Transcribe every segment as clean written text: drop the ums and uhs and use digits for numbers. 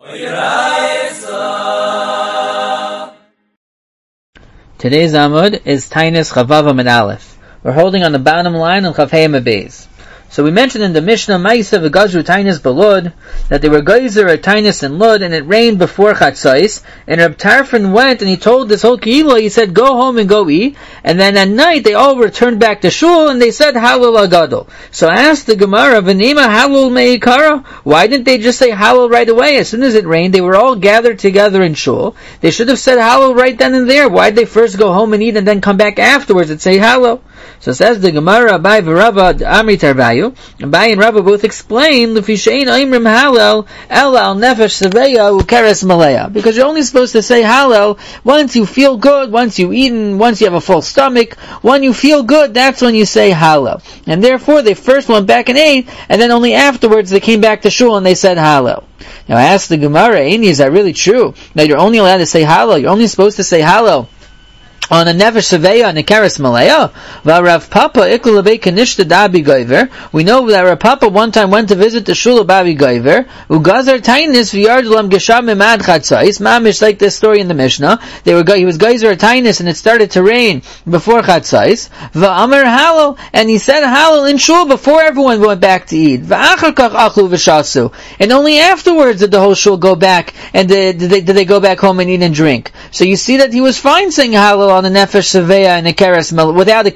Today's Amud is Tainus Chavav Amud Aleph. We're holding on the bottom line on Chav Hey Amud Beis. So we mentioned in the Mishnah Ma'isa v'Gazru Tainus Belud that they were Geyser at Tainus and Lud, and it rained before Chatzos. And Reb Tarfon went and he told this whole Kehillah, he said, go home and go eat. And then at night they all returned back to Shul and they said Halal Agadol. So I asked the Gemara, V'nima Halal Me'ikara? Why didn't they just say Halal right away? As soon as it rained, they were all gathered together in Shul. They should have said Halal right then and there. Why did they first go home and eat and then come back afterwards and say Halal? So says the Gemara, Abai v'Rava Amri Tarvayu. Abai and Rava both explain L'fishein Aimrim Halal Elal Nefesh Seveya Ukeres Malaya. Because you're only supposed to say Halal once you feel good, once you've eaten, once you have a full stomach. When you feel good, that's when you say Halal. And therefore they first went back and ate, and then only afterwards they came back to Shul and they said Halal. Now I asked the Gemara, Aini, is that really true? That you're only allowed to say Halal? You're only supposed to say Halal on a Nefesh Seveya and a Keres Malaya? Rav Papa Ikul Lebei Kanishta Dabi Goiver. We know that Rav Papa one time went to visit the Shul of Babi Goiver. Ugazar Tainis v'yard lam gesham imad chatzais. Mamish, like this story in the Mishnah. He was Geyser at Tainis and it started to rain before chatzais. V'amar Halal, and he said Halal in Shul before everyone went back to eat. V'achar kach achlu v'shasu. And only afterwards did the whole Shul go back and did they go back home and eat and drink. So you see that he was fine saying Halal on a Nefesh Seveya and a Keres Malaya, without a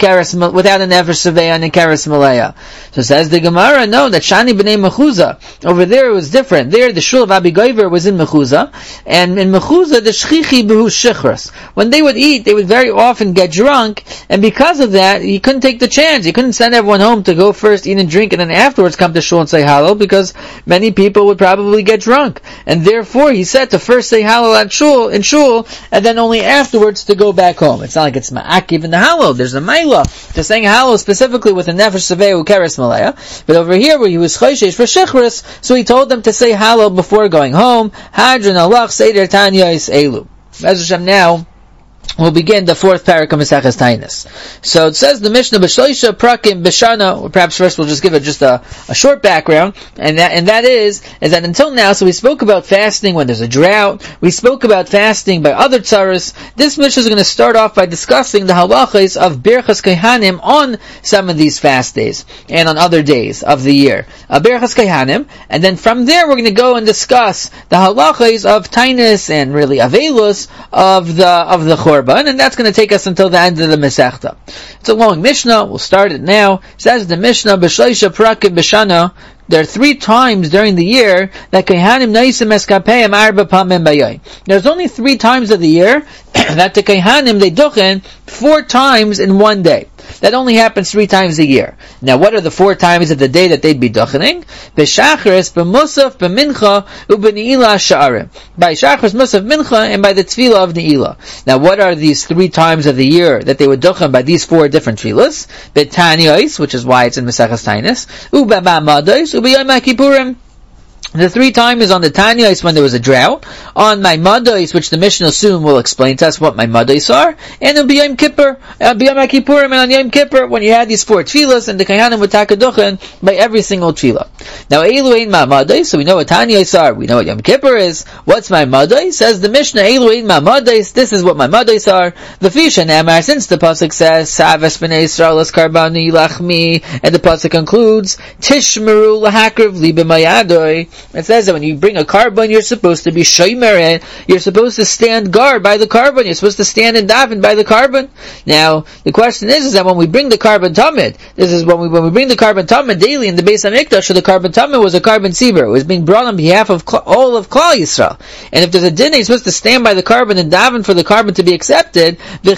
Nefesh Seveya and a Keres Malaya. So says the Gemara, no, that Shani b'nei Mechuzah. Over there it was different. There the Shul of Abi Goiver was in Mechuzah, and in Mechuzah the Shchichi b'hu Shichras. When they would eat, they would very often get drunk, and because of that, he couldn't take the chance. He couldn't send everyone home to go first eat and drink, and then afterwards come to Shul and say Halal, because many people would probably get drunk. And therefore he said to first say Halal in Shul, and then only afterwards to go back home. It's not like it's ma'akiv in the Halal. There's a Maila to saying Halal specifically with a Nefesh Seveya Ukeres Malaya. But over here where he was Choishesh for Shichris, so he told them to say Halal before going home. Hadran Allah Seder Tanyais Elu. As Hashem, now we'll begin the fourth parak of Maseches Tainus. So it says the Mishnah B'shloisha Prakim B'shana, or perhaps first we'll just give it just a short background, and that is that until now, so we spoke about fasting when there's a drought, we spoke about fasting by other tzaras. This Mishnah is going to start off by discussing the halachas of Birchas Kehanim on some of these fast days, and on other days of the year. Birchas Kehanim, and then from there we're going to go and discuss the halachas of Tainus and really Avelus of the Chorban, and that's going to take us until the end of the Masechta. It's a long Mishnah. We'll start it now. It says the Mishnah, B'shloisha Prakim B'shana, there are 3 times during the year that Kehanim Naisim Eskapeim Arba Pamim Bayay. There's only 3 times of the year that the Kehanim, they duchen 4 times in one day. That only happens 3 times a year. Now, what are the 4 times of the day that they'd be duchening? B'shachris, b'musaf, b'mincha, u'b'ne'ilah sha'arim. By shachris, musaf, mincha, and by the tefillah of ne'ilah. Now, what are these 3 times of the year that they would duchen by these 4 different tefillahs? B'tanyos, which is why it's in Maseches Tainus, u'b'ma'amados, u'b'yom HaKippurim. The 3 times is on the Tanyos when there was a drought, on my Mados, which the Mishnah soon will explain to us what my Mados are, and on B'yom Kippur, B'yom HaKippurim, and on Yom Kippur, when you had these 4 tefillahs, and the Kehanim would takaduchen by every single tefillah. Now, Elu ein ma Mados, so we know what Tanyos are, we know what Yom Kippur is. What's my Mados? Says the Mishnah, Elu ein ma Mados, this is what my Mados are. The Fisha Namar, since the Pasuk says, Savas b'nei Yisrael es karbani lachmi, and the Pasuk concludes, Tishmeru lahakriv li b'mayadoi. It says that when you bring a carbon, you're supposed to be shomer, you're supposed to stand guard by the carbon, you're supposed to stand and daven by the carbon. Now, the question is that when we bring the carbon tamid, this is when we bring the carbon tamid daily in the Beis HaMikdash, so the carbon tamid was a carbon tzibur, it was being brought on behalf of all of Klal Yisrael. And if there's a din, he's supposed to stand by the carbon and daven for the carbon to be accepted. So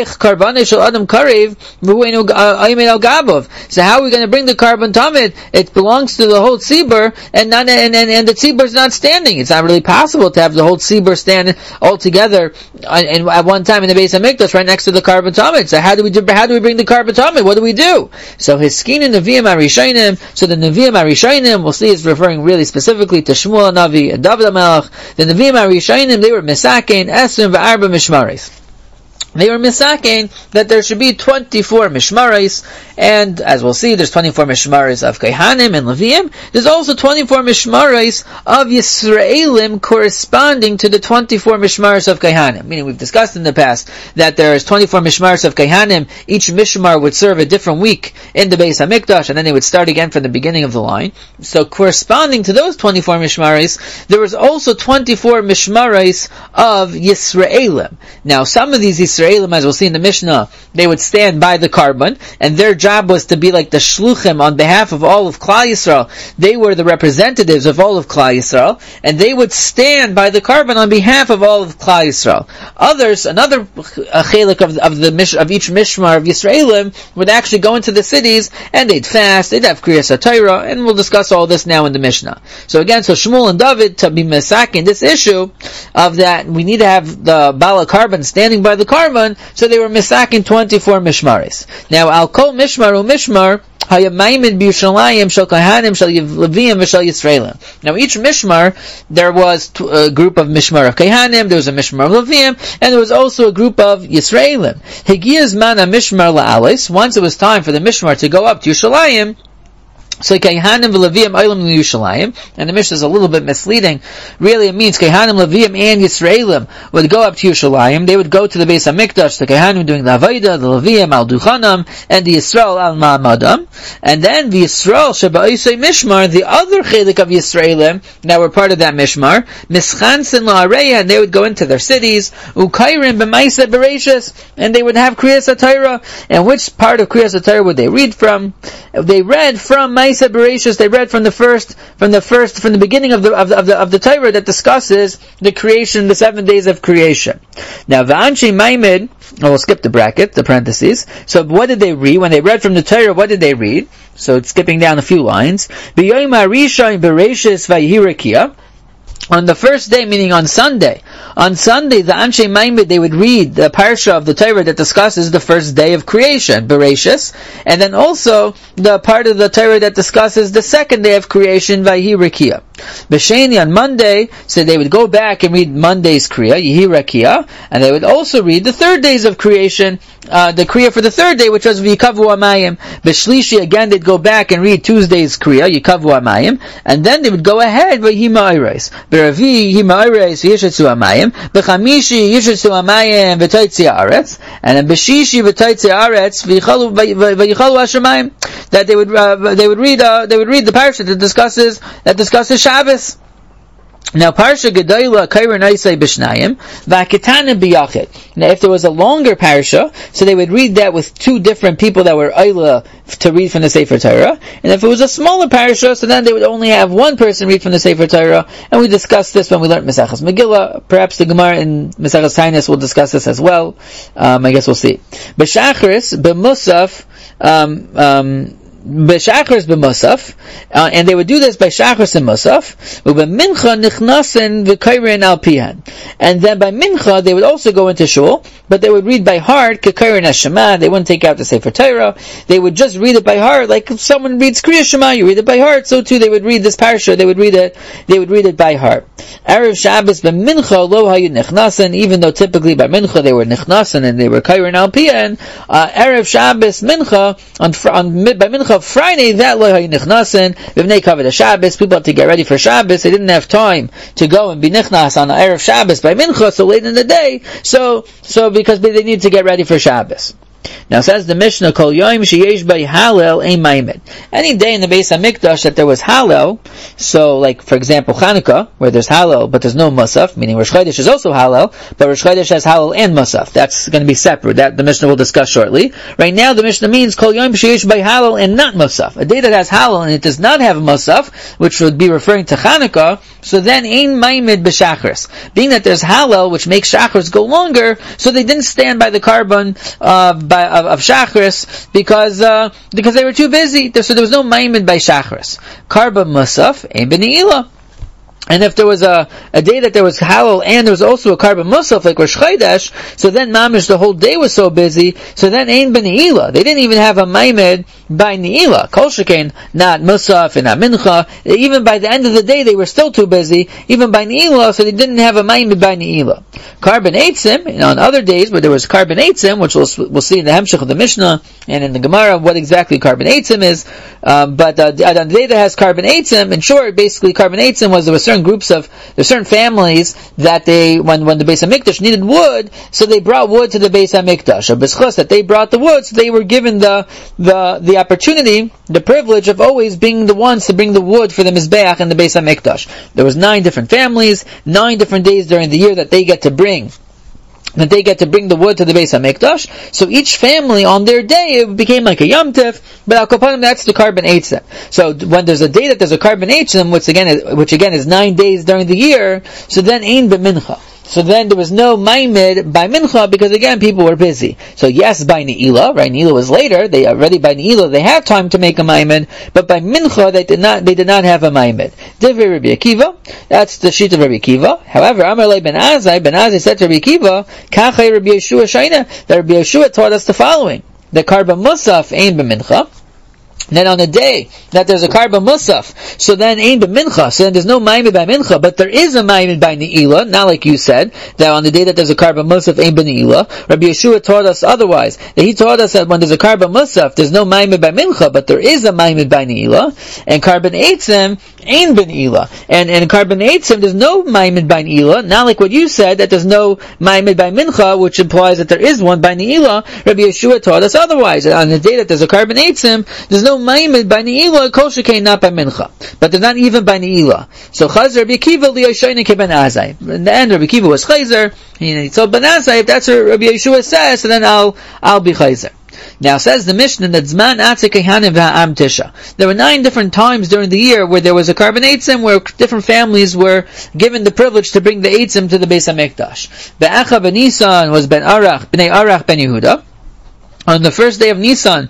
how are we going to bring the carbon tamid? It belongs to the whole tzibur, and the tzibur is not standing. It's not really possible to have the whole tzibur stand all together at one time in the Beis HaMikdash right next to the carbon tamid. So how do we bring the carbon tamid? What do we do? So his skin in Nevi'im HaRishayim. So the Nevi'im HaRishayim, we'll see, is referring really specifically to Shmuel Navi and David HaMelech. The Nevi'im HaRishayim, they were Mesakein, Esrim, V'arba Mishmaris. they were misaking that there should be 24 mishmaros, and as we'll see, there's 24 mishmaros of Kohanim and Leviim. There's also 24 mishmaros of Yisraelim corresponding to the 24 mishmaros of Kohanim. Meaning, we've discussed in the past that there is 24 mishmaros of Kohanim. Each mishmar would serve a different week in the Beis HaMikdash, and then they would start again from the beginning of the line. So, corresponding to those 24 mishmaros, there was also 24 mishmaros of Yisraelim. Now, some of these Yisraelim, as we'll see in the Mishnah, they would stand by the carbon, and their job was to be like the shluchim on behalf of all of Klal Yisrael. They were the representatives of all of Klal Yisrael, and they would stand by the carbon on behalf of all of Klal Yisrael. Others, another chelik of each mishmar of Yisraelim, would actually go into the cities, and they'd fast, they'd have Kriyas HaTorah, and we'll discuss all this now in the Mishnah. So again, so Shmuel and David, to be mesakin this issue of that, we need to have the Bala carbon standing by the carbon, so they were misakin 24 mishmaris. Now, al kol mishmar u mishmar hayamayimid b'Yushalayim shel Kohanim shel Leviim v'shel Yisraelim. Now, each mishmar, there was a group of mishmar of Kohanim, there was a mishmar of Leviim, and there was also a group of Yisraelim. Higiyaz man mishmar la'alis. Once it was time for the mishmar to go up to Yushalayim, so Kohanim v'Leviim Olam Yerushalayim, and the Mishnah is a little bit misleading. Really, it means Kohanim, Leviim, and Yisraelim would go up to Yerushalayim. They would go to the Beis HaMikdash. The Kohanim doing the Avodah, the Leviim al Duchanam, and the Yisrael al Ma'amadam. And then the Yisrael Shaba'isei Mishmar, the other chelik of Yisraelim that were part of that Mishmar, Mischansin la'areya, and they would go into their cities. Ukairim b'maisa bereshis, and they would have Kriyas HaTorah. And which part of Kriyas HaTorah would they read from? They read from Maisa Bereshis. They read from the beginning of the Torah that discusses the creation, the 7 days of creation. Now, V'anshi Maimid, we'll skip the bracket, the parentheses. So, what did they read? When they read from the Torah, what did they read? So, it's skipping down a few lines. B'yoyim ha'rishon bereshis v'yihi rakia. On the first day, meaning on Sunday, the Anshe Maimid, they would read the parsha of the Torah that discusses the first day of creation, Bereshis, and then also the part of the Torah that discusses the second day of creation, Vayhi Rakia. B'Sheni, on Monday, so they would go back and read Monday's Kriya, Yehi Rakia, and they would also read the third days of creation, the Kriya for the third day, which was V'yikavu Amayim. B'Shlishi, again, they'd go back and read Tuesday's Kriya, Yikavu Amayim, and then they would go ahead, V'hi Ma'ires. B'Ravi, Hi Ma'ires, V'yishatzu Amayim. B'Chamishi, Yishatzu Amayim, V'toitzi Haaretz. And then B'Shishi, V'toitzi Haaretz, V'yichalu Hashemayim. That they would read the parsha that discusses Shabbos. Now, Parsha Gedola Kairin Isai B'Shnayim V'Aketanim B'Yachid. Now, if there was a longer parsha, so they would read that with two different people that were Ayla to read from the Sefer Torah. And if it was a smaller parsha, so then they would only have one person read from the Sefer Torah. And we discussed this when we learned Mesechus Megillah. Perhaps the Gemara in Mesechus Tainus will discuss this as well. I guess we'll see. B'Shachris B'Musaf B'Shachris b'Musaf, and they would do this by Shachris and Musaf. U'b'Mincha nichnasen v'kairin al pihan, and then by Mincha they would also go into shul, but they would read by heart k'kairin hashema. They wouldn't take out the Sefer Torah. They would just read it by heart, like if someone reads Kriya Shema, you read it by heart. So too they would read this parsha. They would read it by heart. Erev Shabbos b'Mincha lo hayu nichnasen, even though typically by Mincha they were nichnasen and they were kairin al pihan. Erev Shabbos Mincha by Mincha Friday, that lo hayu nichnasen v'vnei kavod Shabbos. People had to get ready for Shabbos. They didn't have time to go and be nichnas on the Erev Shabbos by Mincha, so late in the day. So because they need to get ready for Shabbos. Now says the Mishnah, Kol Yom Sheyesh Bei Halel Ein Maimed. Any day in the Beis HaMikdash that there was Halel, so like for example Chanukah, where there's Halel but there's no Musaf, meaning Rosh Chodesh is also Halel, but Rosh Chodesh has Halel and Musaf. That's going to be separate. That the Mishnah will discuss shortly. Right now the Mishnah means Kol Yom Sheyesh Bei Halel and not Musaf. A day that has Halel and it does not have Musaf, which would be referring to Chanukah, so then Ein Maimed B'Shachris. Being that there's Halel, which makes Shachris go longer, so they didn't stand by the carbon of Shachris because they were too busy. So there was no Maimed by Shachris. Karba Musaf Ein B'Ne'ilah. And if there was a day that there was Hallel and there was also a Karban Musaf like Rosh Chodesh, so then Mamish the whole day was so busy, so then Ein B'Ne'ilah. They didn't even have a Maimed by Ne'ilah. Kol Shekain, not Musaf and not Mincha. Even by the end of the day they were still too busy, even by Ne'ilah, so they didn't have a Maimed by Ne'ilah. Karban Eitzim, on other days where there was Karban Eitzim, which we'll see in the Hemshech of the Mishnah and in the Gemara what exactly Karban Eitzim is, but on the day that has Karban Eitzim, in short, basically Karban Eitzim was there were certain families that when the Beis HaMikdash needed wood, so they brought wood to the Beis HaMikdash. B'schus that they brought the wood, so they were given the opportunity, the privilege of always being the ones to bring the wood for the Mizbeach and the Beis HaMikdash. There was 9 different families, 9 different days during the year that they get to bring the wood to the Beis HaMikdash. So each family on their day, it became like a Yom Tif, but Al Kapanim, that's the Karban Eitzim. So when there's a day that there's a Karban Eitzim, which again is 9 days during the year, so then Ein B'Mincha. So then there was no Maimed by Mincha because again people were busy. So yes, by Ne'ilah, right? Ne'ilah was later. They already by Ne'ilah they had time to make a Maimed, but by Mincha they did not have a Maimed. Divrei Rabbi Akiva, that's the sheet of Rabbi Akiva. However, Amar Lei Ben Azai said to Rabbi Akiva, Kachei Rabbi Yeshua Shaina, that Rabbi Yeshua taught us the following: the Karban Musaf Ein B'Mincha. Then on the day that there's a Karban Musaf, so then Ein B'Mincha, so then there's no Maimed by Mincha, but there is a Maimed by Ne'ilah, not like you said, that on the day that there's a Karban Musaf, Ein B'Ne'ilah. Rabbi Yeshua taught us otherwise, that he taught us that when there's a Karban Musaf, there's no Maimed by Mincha, but there is a Maimed by Ne'ilah, and Karban Eitzim, Ein B'Ne'ilah. And in Karban Eitzim, there's no Maimed by Ne'ilah, not like what you said, that there's no Maimed by Mincha, which implies that there is one by Ne'ilah. Rabbi Yeshua taught us otherwise, that on the day that there's a Karban Eitzim, there's no Maimed by Ne'ilah, Kol Shekain not by Mincha. But they're not even by Ne'ilah. So Chazar Rabbi Akiva li'Yoshayne ke'ben Azai. In the end, Rabbi Akiva was Chazar. He told Ben Azai, if that's what Rabbi Yeshua says, so then I'll be Chazar. Now says the Mishnah that Zman Atzei Kehanim v'Ha'am Tisha. There were 9 different times during the year where there was a Karban Eitzim, where different families were given the privilege to bring the Eitzim to the Beis HaMikdash. Be'acha b'Nisan was Bnei Arach ben Yehuda. On the first day of Nisan,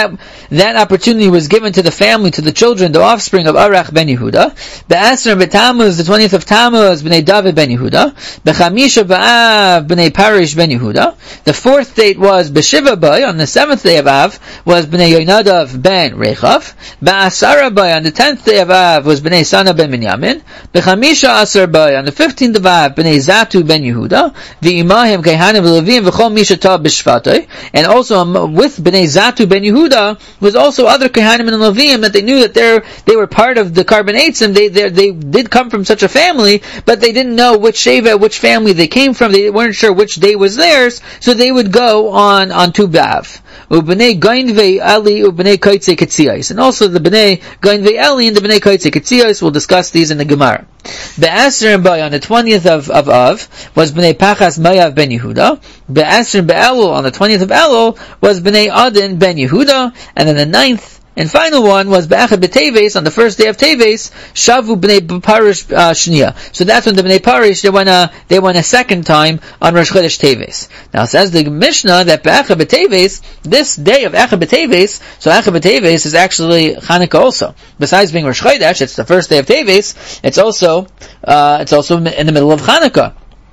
that opportunity was given to the family, to the children, the offspring of Arach ben Yehuda. Be'asr b'Tammuz, the 20th of Tammuz, b'nei David ben Yehuda. Be'chamisha b'Av, b'nei Parish ben Yehuda. The 4th date was B'Shiva Bay, on the 7th day of Av, was b'nei Yoinadav ben Rechav. Be'asara Bay, on the 10th day of Av, was b'nei Sana ben Binyamin. Be'chamisha Asar Bay, on the 15th of Av, b'nei Zatu ben Yehuda. V'imahim kehanim v'levim v'chol misha tav b'shvatay. And also with Bnei Zatu ben Yehuda was also other Kehanim and Levim that they knew that they were part of the Karban Eitzim. They did come from such a family, but they didn't know which Sheva, which family they came from. They weren't sure which day was theirs, so they would go on Tu B'Av. Ubnei Gainvei Ali, Ubnei Kaitze Ketziyos, and also the Bnei Gainvei Eli and the Bnei Kaitze Ketziyos. We'll discuss these in the Gemara. Be'asr Bay, on the 20th of Av, was Bnei Pachas Mayav ben Yehuda. Be'asr Be'elul, on the 20th of Elul, was Bnei Adin ben Yehuda. And then the 9th and final one was Be'achad B'Teves, on the first day of Teves, Shavu Bnei Parish Shnia. So that's when the Bnei Parish, they went a second time on Rosh Chodesh Teves. Now it says the Mishnah that Be'achad B'Teves, this day of Echad B'Teves, so Echad B'Teves is actually Chanukah also. Besides being Rosh Chodesh, it's the first day of Teves, it's also in the middle of Chanukah.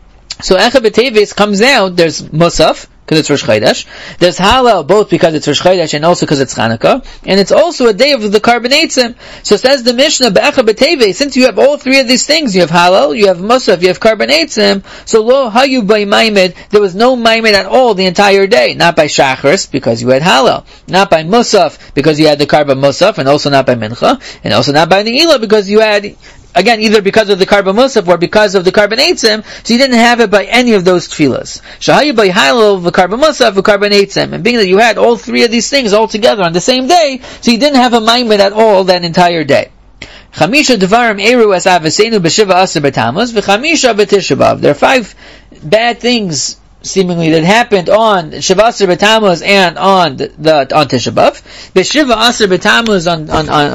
So Echad B'Teves comes out, there's Musaf, because it's Rosh Chodesh. There's Hallel, both because it's Rosh Chodesh and also because it's Chanukah. And it's also a day of the Karban Eitzim. So says the Mishnah, Be'achad B'Teves, since you have all 3 of these things, you have Hallel, you have Musaf, you have Karban Eitzim, so Lo Hayu by Maimed, there was no Maimed at all the entire day. Not by Shachris, because you had Hallel. Not by Musaf, because you had the Karban Musaf, and also not by Mincha. And also not by Ne'ilah, because you had, again, either because of the Karban Musaf or because of the Karban Eitzim, so you didn't have it by any of those tefillas. Shahayu by Hallel, the Karban Musaf, the Karban Eitzim. And being that you had all 3 of these things all together on the same day, so you didn't have a Maimed at all that entire day. Chamisha Devarim Eru as Avasenu B'Shiva Asar B'Tammuz, V'Chamisha B'Tisha B'Av. There are 5 bad things seemingly that happened on Shiva Asar B'Tammuz and on Tisha B'Av. B'Shiva Asar B'Tammuz on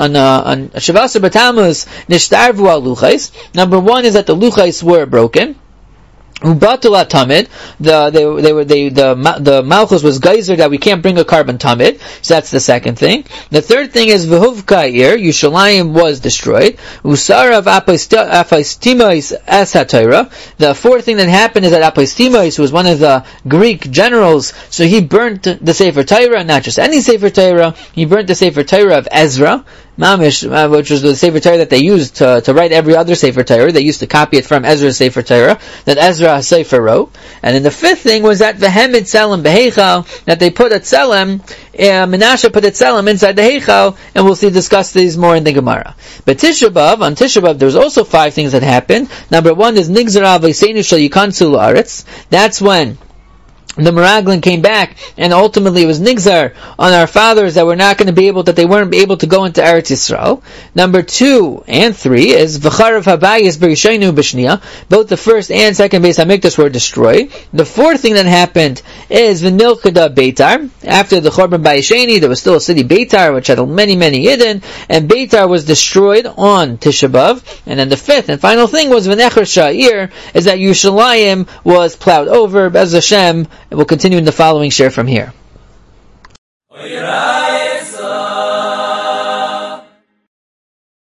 Shiva Asar B'Tammuz Nishtarvu al Luchais. Number 1 is that the Luchais were broken. Ubatul tamid, the malchus was geyser that we can't bring a carbon tamid. So that's the second thing. The third thing is v'huvka ir, Yushalayim was destroyed. Usarav apostimos es hatayra. The fourth thing that happened is that Apostimos, who was one of the Greek generals, so he burnt the Sefer Torah, not just any Sefer Torah, he burnt the Sefer Torah of Ezra, Mamish, which was the Sefer Torah that they used to write every other Sefer Torah. They used to copy it from Ezra's Sefer Torah, that Ezra Sefer wrote. And then the fifth thing was that Vehemid Tzelem Behechal, that they put a Tzelem, Menashe put a Tzelem inside the Heichal, and we'll discuss these more in the Gemara. But Tisha B'Av, on Tisha B'Av, there was also 5 things that happened. Number 1 is Nigzar Avleseinu Shel Yikansu La'aretz. That's when the Meraglim came back, and ultimately it was Nigzar on our fathers that they weren't able to go into Eretz Yisrael. Number 2 and 3 is V'charav Habayis B'Rishaynu B'Shniya. Both the first and second Beis HaMikdash were destroyed. The fourth thing that happened is V'nilchada Beitar. After the Chorban Bayisheni, there was still a city Beitar, which had many, many Yidden, and Beitar was destroyed on Tisha B'Av. And then the fifth and final thing was V'necher Sha'ir, is that Yushalayim was plowed over. Bez Hashem, we'll continue in the following share from here.